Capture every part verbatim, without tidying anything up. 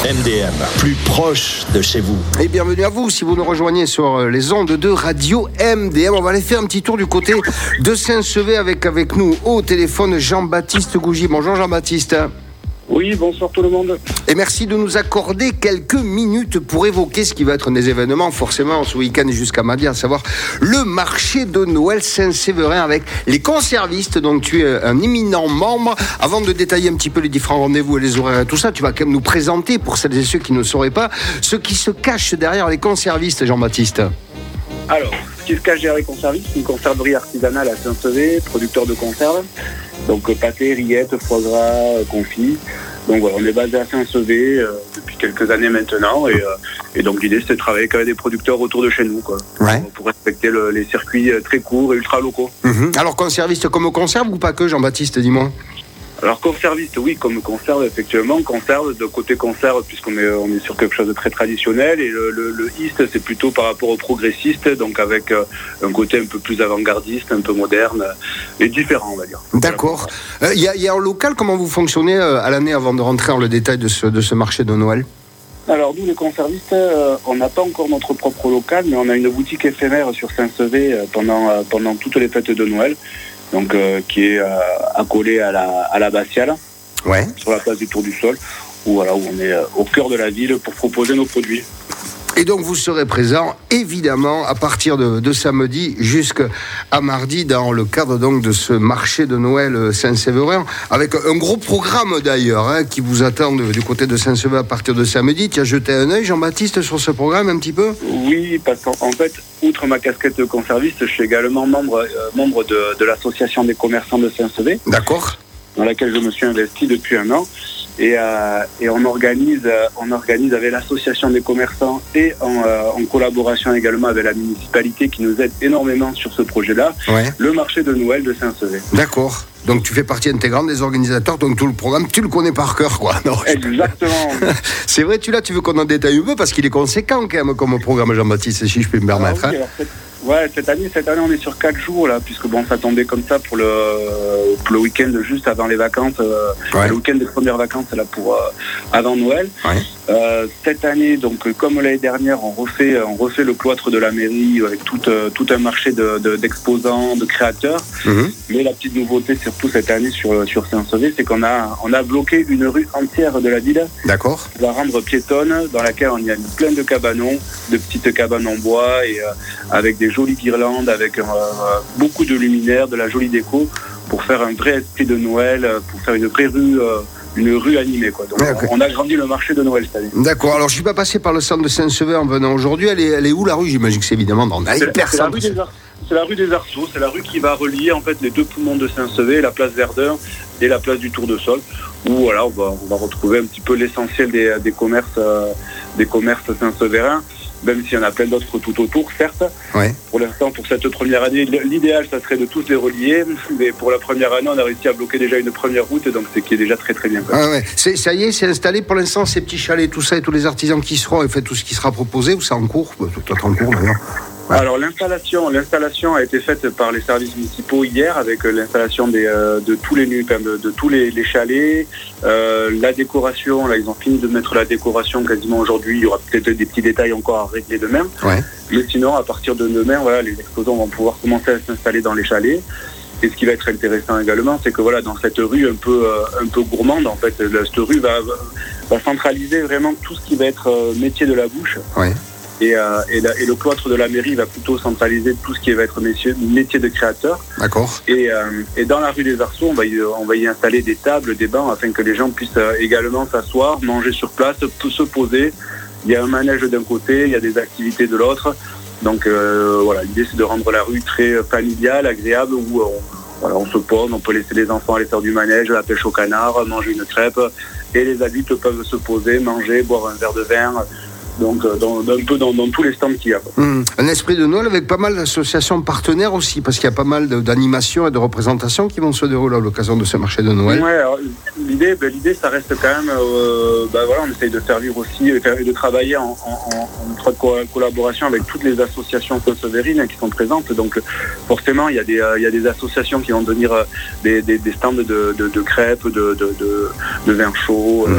M D M, plus proche de chez vous. Et bienvenue à vous si vous nous rejoignez sur les ondes de Radio M D M. On va aller faire un petit tour du côté de Saint-Sever avec, avec nous au téléphone Jean-Baptiste Gougy. Bonjour Jean-Baptiste. Oui, bonsoir tout le monde. Et merci de nous accorder quelques minutes pour évoquer ce qui va être des événements forcément ce week-end jusqu'à mardi, à savoir le marché de Noël Saint-Séverin avec les conservistes. Donc tu es un éminent membre. Avant de détailler un petit peu les différents rendez-vous et les horaires et tout ça, tu vas quand même nous présenter, pour celles et ceux qui ne sauraient pas, ce qui se cache derrière les conservistes, Jean-Baptiste. Alors, ce qui se cache derrière les conservistes, c'est une conserverie artisanale à Saint-Sever, producteur de conserves. Donc pâté, rillettes, foie gras, confit. Donc voilà, on est basé à Saint-Sever euh, depuis quelques années maintenant. Et, euh, et donc l'idée, c'est de travailler avec des producteurs autour de chez nous, quoi. Ouais. Pour respecter le, les circuits très courts et ultra locaux. Mmh. Alors conserviste comme conserve ou pas que, Jean-Baptiste, dis-moi? Alors conserviste, oui, comme conserve, effectivement, conserve, de côté conserve, puisqu'on est, on est sur quelque chose de très traditionnel, et le, le, le East, c'est plutôt par rapport aux progressistes, donc avec euh, un côté un peu plus avant-gardiste, un peu moderne, euh, et différent, on va dire. D'accord. Il euh, y, y a un local, comment vous fonctionnez euh, à l'année avant de rentrer dans le détail de ce, de ce marché de Noël? Alors nous, les conservistes, euh, on n'a pas encore notre propre local, mais on a une boutique éphémère sur Saint-Sever euh, pendant, euh, pendant toutes les fêtes de Noël. Donc euh, qui est euh, accolé à la, à la Bastiale, ouais. Sur la place du Tour du Sol, où, voilà, où on est euh, au cœur de la ville pour proposer nos produits. Et donc vous serez présent évidemment à partir de, de samedi jusqu'à mardi dans le cadre donc de ce marché de Noël Saint-Séverin, avec un gros programme d'ailleurs hein, qui vous attend de, du côté de Saint-Sever à partir de samedi. Tu as jeté un œil, Jean-Baptiste, sur ce programme un petit peu? Oui, parce qu'en fait, outre ma casquette de conserviste, je suis également membre, euh, membre de, de l'association des commerçants de Saint-Sever. D'accord. Dans laquelle je me suis investi depuis un an. Et, euh, et on organise, euh, on organise avec l'association des commerçants et en, euh, en collaboration également avec la municipalité qui nous aide énormément sur ce projet-là, ouais. Le marché de Noël de Saint-Sever. D'accord. Donc tu fais partie intégrante des organisateurs, donc tout le programme, tu le connais par cœur, quoi. Non, exactement. C'est vrai, tu là, tu veux qu'on en détaille un peu parce qu'il est conséquent quand même comme programme, Jean-Baptiste, si je peux me permettre. Ah, oui, hein. alors, ouais, cette année, cette année, on est sur quatre jours là, puisque bon, ça tombait comme ça pour le, pour le week-end juste avant les vacances, euh, ouais. Le week-end des premières vacances là pour euh, avant Noël. Ouais. Euh, cette année, donc comme l'année dernière, on refait, on refait le cloître de la mairie avec tout, euh, tout un marché de, de, d'exposants, de créateurs. Mmh. Mais la petite nouveauté, surtout cette année sur sur Saint-Sever, c'est qu'on a on a bloqué une rue entière de la ville. D'accord. On va rendre piétonne, dans laquelle on y a plein de cabanons, de petites cabanes en bois et euh, avec des jolies guirlandes, avec euh, beaucoup de luminaires, de la jolie déco, pour faire un vrai esprit de Noël, pour faire une vraie rue, euh, une rue animée, quoi. Donc, okay. on a grandi le marché de Noël cette année. D'accord. Alors, je suis pas passé par le centre de Saint-Sever en venant aujourd'hui. Elle est, elle est où la rue? J'imagine que c'est évidemment dans l'hypercentre. C'est, c'est la rue des Arceaux. C'est la rue qui va relier en fait les deux poumons de Saint-Sever, la place Verdun et la place du Tour de Sol. Où voilà, on va, on va retrouver un petit peu l'essentiel des, des commerces, euh, des commerces saint-sevérins. Même s'il y en a plein d'autres tout autour, certes. Ouais. Pour l'instant, pour cette première année, l'idéal, ça serait de tous les relier. Mais pour la première année, on a réussi à bloquer déjà une première route, donc c'est qui est déjà très très bien. Ah ouais. C'est, ça y est, c'est installé pour l'instant, ces petits chalets, tout ça, et tous les artisans qui seront, et fait tout ce qui sera proposé, ou c'est en cours? Tout est en cours d'ailleurs. Ouais. Alors l'installation, l'installation a été faite par les services municipaux hier avec l'installation des, euh, de tous les de, de tous les, les chalets, euh, la décoration. Là, ils ont fini de mettre la décoration quasiment aujourd'hui. Il y aura peut-être des petits détails encore à régler demain. Ouais. Mais sinon, à partir de demain, voilà, les exposants vont pouvoir commencer à s'installer dans les chalets. Et ce qui va être intéressant également, c'est que voilà, dans cette rue un peu euh, un peu gourmande, en fait, cette rue va va centraliser vraiment tout ce qui va être euh, métier de la bouche. Ouais. Et, euh, et, la, et le cloître de la mairie va plutôt centraliser tout ce qui va être métier, métier de créateur. D'accord. Et, euh, et dans la rue des Arceaux, on va, y, on va y installer des tables, des bancs, afin que les gens puissent également s'asseoir, manger sur place, se poser. Il y a un manège d'un côté, il y a des activités de l'autre. Donc euh, voilà, l'idée c'est de rendre la rue très familiale, agréable, où on, voilà, on se pose, on peut laisser les enfants aller faire du manège, la pêche au canard, manger une crêpe. Et les adultes peuvent se poser, manger, boire un verre de vin. Donc, dans, un peu dans, dans tous les stands qu'il y a. Mmh. Un esprit de Noël avec pas mal d'associations partenaires aussi, parce qu'il y a pas mal de, d'animations et de représentations qui vont se dérouler à l'occasion de ce marché de Noël. Ouais, alors, l'idée, ben, l'idée, ça reste quand même, euh, ben, voilà, on essaye de servir aussi, de travailler en, en, en étroite collaboration avec toutes les associations saint-sevérines qui sont présentes. Donc, forcément, il y a des, il y a des associations qui vont devenir des, des, des stands de, de, de crêpes, de, de, de, de vin chaud. Mmh.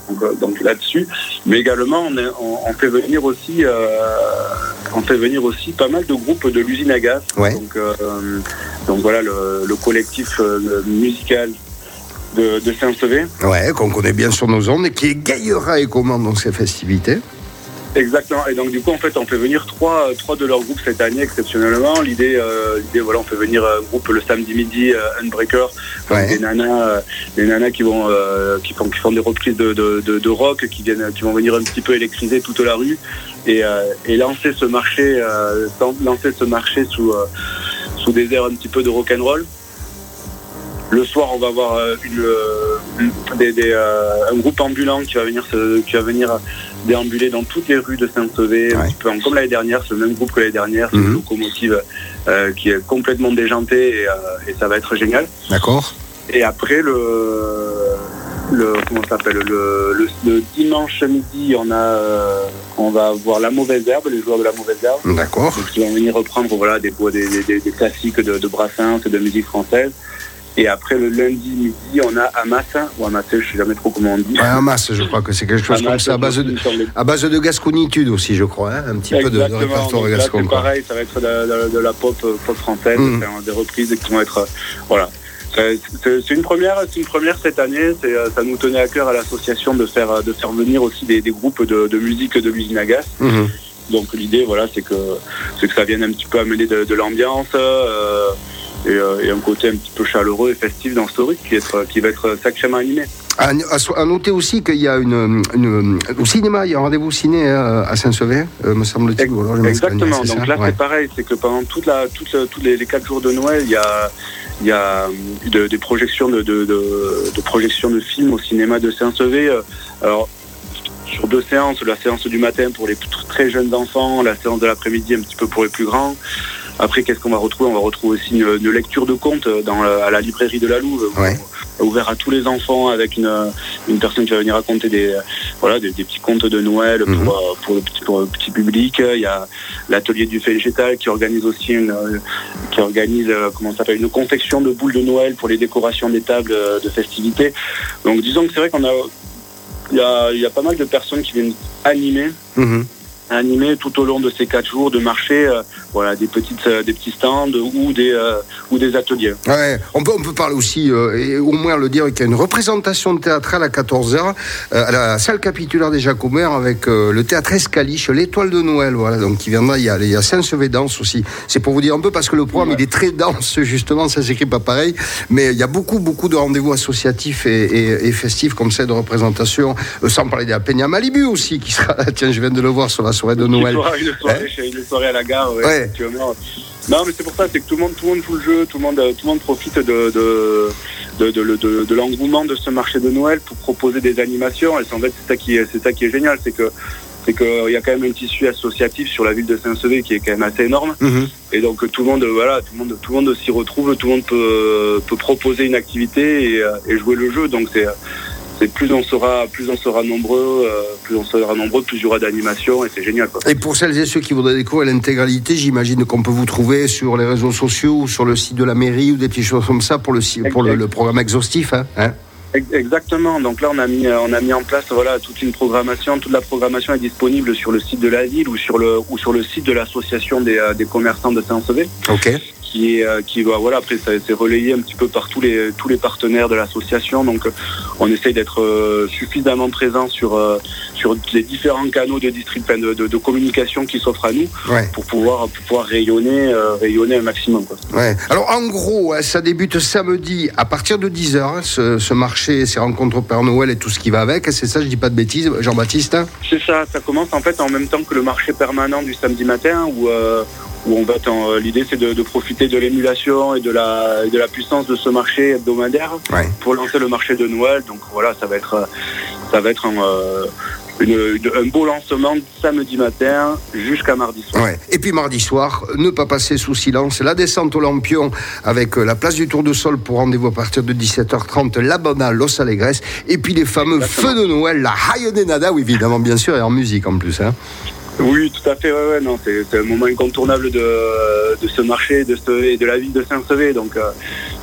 donc, donc là-dessus. Mais également, on, est, on, on fait venir aussi, euh, on fait venir aussi pas mal de groupes de l'usine à gaz. Ouais. Donc, euh, donc voilà, le, le collectif euh, musical de, de Saint-Sevé. Ouais, qu'on connaît bien sur nos ondes et qui égayera et comment dans ces festivités. Exactement. Et donc du coup, en fait, on fait venir trois, trois de leurs groupes cette année exceptionnellement. L'idée, euh, l'idée, voilà, on fait venir un groupe le samedi midi, euh, Unbreaker, ouais. des nanas, euh, des nanas qui vont, euh, qui font, qui font des reprises de, de, de, de rock, qui viennent, qui vont venir un petit peu électriser toute la rue et, euh, et lancer ce marché, euh, lancer ce marché sous, euh, sous des airs un petit peu de rock and roll. Le soir, on va avoir une, des, des, euh, un groupe ambulant qui va venir, se, qui va venir déambuler dans toutes les rues de Saint-Sevé, ouais. un petit peu comme l'année dernière. C'est le même groupe que l'année dernière. C'est mm-hmm. une locomotive euh, qui est complètement déjantée et, euh, et ça va être génial. D'accord. Et après le, le comment ça s'appelle le, le, le dimanche midi, on a, euh, on va voir La Mauvaise Herbe, les joueurs de La Mauvaise Herbe. D'accord. Donc, qui vont venir reprendre voilà des des, des, des classiques de, de Brassens et de musique française. Et après, le lundi midi, on a Hamas, ou Hamas, je ne sais jamais trop comment on dit. Ouais, Hamas, je crois que c'est quelque chose Hamas, comme ça, à base de, à base de gasconitude aussi, je crois, hein, un petit Exactement. peu de, de répertoire gascon. C'est pareil, ça va être de, de, de la pop, pop française, mmh. des reprises qui vont être... Voilà. C'est, c'est, une première, c'est une première cette année, c'est, ça nous tenait à cœur à l'association de faire, de faire venir aussi des, des groupes de, de musique de l'usine à gaz. Mmh. Donc l'idée, voilà, c'est que, c'est que ça vienne un petit peu amener de, de l'ambiance, euh, Et, euh, et un côté un petit peu chaleureux et festif dans ce truc qui, qui va être sacrément animé. À, à, à noter aussi qu'il y a une, une, au cinéma, il y a un rendez-vous ciné à Saint-Sevé, euh, me semble-t-il. Ex- exactement, donc ça, là ouais. c'est pareil, c'est que pendant toute la, toute, tous les, les quatre jours de Noël, il y a, il y a de, des projections de, de, de, de projections de films au cinéma de Saint-Sevé. Alors, sur deux séances, la séance du matin pour les très jeunes enfants, la séance de l'après-midi un petit peu pour les plus grands. Après, qu'est-ce qu'on va retrouver ? On va retrouver aussi une, une lecture de contes dans la, à la librairie de la Louve, ouais. ouvert à tous les enfants, avec une, une personne qui va venir raconter des, voilà, des, des petits contes de Noël pour, mmh. pour, le petit, pour le petit public. Il y a l'atelier du fait végétal qui organise aussi une, qui organise, comment ça s'appelle, une confection de boules de Noël pour les décorations des tables de festivités. Donc, disons que c'est vrai qu'on a, il y a, il y a pas mal de personnes qui viennent animer. Mmh. animé tout au long de ces quatre jours de marché, euh, voilà, des petites, euh, des petits stands ou des euh, ou des ateliers. Ouais, on peut on peut parler aussi euh, et au moins le dire qu'il y a une représentation théâtrale à quatorze heures euh, à la salle capitulaire des Jacobins avec euh, le théâtre Escaliche, l'étoile de Noël, voilà, donc qui viendra. Il y a il y a Saint-Sevé Danse aussi. C'est pour vous dire un peu parce que le programme ouais. il est très dense justement, ça s'écrit pas pareil, mais il y a beaucoup beaucoup de rendez-vous associatifs et, et, et festifs comme ça de représentation. Euh, sans parler de la Peña Malibu aussi qui sera. Tiens, je viens de le voir sur la soirée de Noël. Une soirée, une soirée, hein une soirée à la gare, ouais, ouais. effectivement. Non, mais c'est pour ça, c'est que tout le monde, tout le monde joue le jeu, tout le monde, tout le monde profite de, de, de, de, de, de l'engouement de ce marché de Noël pour proposer des animations. Et en fait, c'est ça qui est, c'est ça qui est génial, c'est que c'est qu'il y a quand même un tissu associatif sur la ville de Saint-Sevé qui est quand même assez énorme. Mmh. Et donc tout le monde, voilà, tout le monde, tout le monde s'y retrouve, tout le monde peut, peut proposer une activité et, et jouer le jeu. Donc c'est C'est plus on sera, plus on sera nombreux, euh, plus on sera nombreux, plus il y aura d'animation et c'est génial, quoi. Et pour celles et ceux qui voudraient découvrir l'intégralité, j'imagine qu'on peut vous trouver sur les réseaux sociaux ou sur le site de la mairie ou des petites choses comme ça pour le pour le, le programme exhaustif, hein, hein Exactement. Donc là, on a mis, on a mis en place, voilà, toute une programmation. Toute la programmation est disponible sur le site de la ville ou sur le ou sur le site de l'association des, des commerçants de Saint-Sevé. Ok. Qui est, qui va, voilà, après ça c'est relayé un petit peu par tous les tous les partenaires de l'association. Donc on essaye d'être euh, suffisamment présent sur euh, sur les différents canaux de distribution, de, de, de communication qui s'offrent à nous, ouais. pour pouvoir pour pouvoir rayonner euh, rayonner un maximum, quoi. Ouais. Alors en gros, hein, ça débute samedi à partir de dix heures, hein, ce, ce marché, ces rencontres au Père Noël et tout ce qui va avec. C'est ça, je dis pas de bêtises, Jean-Baptiste. C'est ça. Ça commence en fait en même temps que le marché permanent du samedi matin où euh, où on va en, l'idée c'est de, de profiter de l'émulation et de la, et de la puissance de ce marché hebdomadaire, ouais. pour lancer le marché de Noël. Donc voilà, ça va être, ça va être un, euh, une, un beau lancement samedi matin jusqu'à mardi soir. Ouais. Et puis mardi soir, ne pas passer sous silence, la descente au Lampion avec la place du Tour de Sol pour rendez-vous à partir de dix-sept heures trente, la Bona, Los Alegres, et puis les fameux Exactement. Feux de Noël, la Hayonenada, oui, évidemment, bien sûr, et en musique en plus, hein. Oui, tout à fait. Ouais, ouais, non, c'est, c'est un moment incontournable de, de ce marché, de, ce, et de la ville de Saint-Sevé. Donc, euh,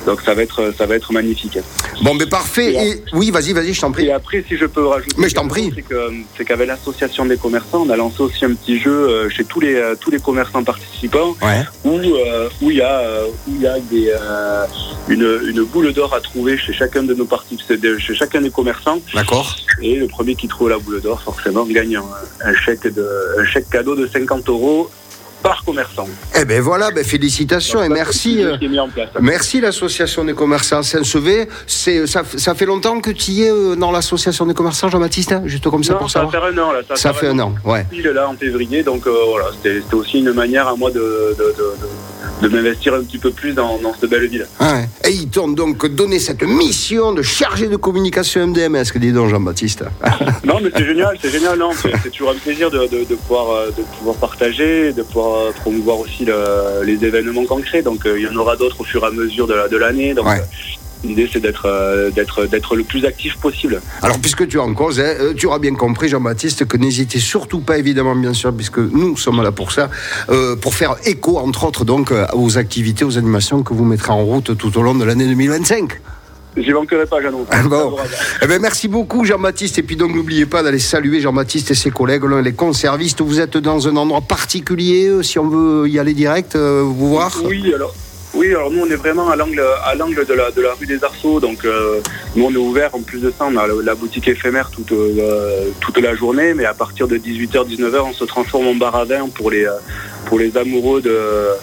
Donc ça va être, ça va être magnifique. Bon, mais parfait. Et, et oui, vas-y, vas-y, je t'en prie. Et après, si je peux rajouter, mais je t'en prie, c'est que c'est qu'avec l'association des commerçants, on a lancé aussi un petit jeu chez tous les tous les commerçants participants, ouais. où euh, où il y a où il y a des euh, une une boule d'or à trouver chez chacun de nos participants, chez chacun des commerçants. D'accord. Et le premier qui trouve la boule d'or, forcément, gagne un, un chèque de un chèque cadeau de cinquante euros. Par commerçant. Eh ben voilà, ben félicitations. Donc, et merci. Euh, merci l'association des commerçants Saint-Sevé. C'est ça, ça fait longtemps que tu y es euh, dans l'association des commerçants, Jean-Baptiste, hein, juste comme ça non, pour ça savoir. Ça fait un an là. Ça, ça, ça fait un an, an. Ouais. Il est là en février, donc euh, voilà, c'était, c'était aussi une manière à moi de, de, de, de, de m'investir un petit peu plus dans, dans cette belle ville. Ah ouais. Et ils t'ont donc donné cette mission de chargé de communication M D M S, que dis donc Jean-Baptiste. Non, mais c'est génial, c'est génial, non, c'est, c'est toujours un plaisir de, de, de pouvoir de pouvoir partager, de pouvoir promouvoir aussi le, les événements concrets. Donc euh, il y en aura d'autres au fur et à mesure de, la, de l'année. Donc ouais. euh, l'idée c'est d'être, euh, d'être, d'être le plus actif possible. Alors puisque tu es en cause, hein, tu auras bien compris Jean-Baptiste que n'hésitez surtout pas évidemment bien sûr, puisque nous sommes là pour ça, euh, pour faire écho entre autres donc aux activités, aux animations que vous mettrez en route tout au long de l'année deux mille vingt-cinq. J'y manquerai pas, Jeannot. Bon. Eh ben, merci beaucoup, Jean-Baptiste. Et puis donc, n'oubliez pas d'aller saluer Jean-Baptiste et ses collègues, les conservistes. Vous êtes dans un endroit particulier, si on veut y aller direct, euh, vous voir ? Oui, alors. Oui, alors nous on est vraiment à l'angle, à l'angle de la, de la rue des Arceaux, donc euh, nous on est ouvert, en plus de ça on a la boutique éphémère toute, euh, toute la journée, mais à partir de dix-huit heures dix-neuf heures on se transforme en bar à vin pour les, pour les amoureux de,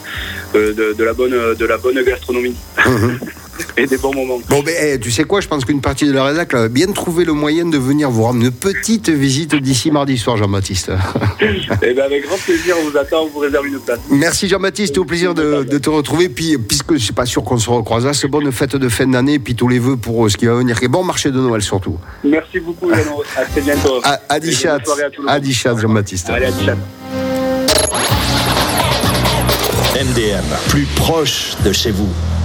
de, de, la, bonne, de la bonne gastronomie. Mmh. Et des bons moments. Bon, ben, hey, tu sais quoi, je pense qu'une partie de la rédac a bien trouvé le moyen de venir vous rendre une petite visite d'ici mardi soir, Jean-Baptiste. Eh ben, avec grand plaisir, on vous attend, on vous réserve une place. Merci Jean-Baptiste, au plaisir de, de te retrouver. Puis, puisque je suis pas sûr qu'on se recroisera, c'est bonne fête de fin d'année, puis tous les vœux pour ce qui va venir. Et bon marché de Noël surtout. Merci beaucoup, Jeannot. À très bientôt. À, à Dichat, à Dichat, Jean-Baptiste. Allez, à Dichat. M D M, plus proche de chez vous.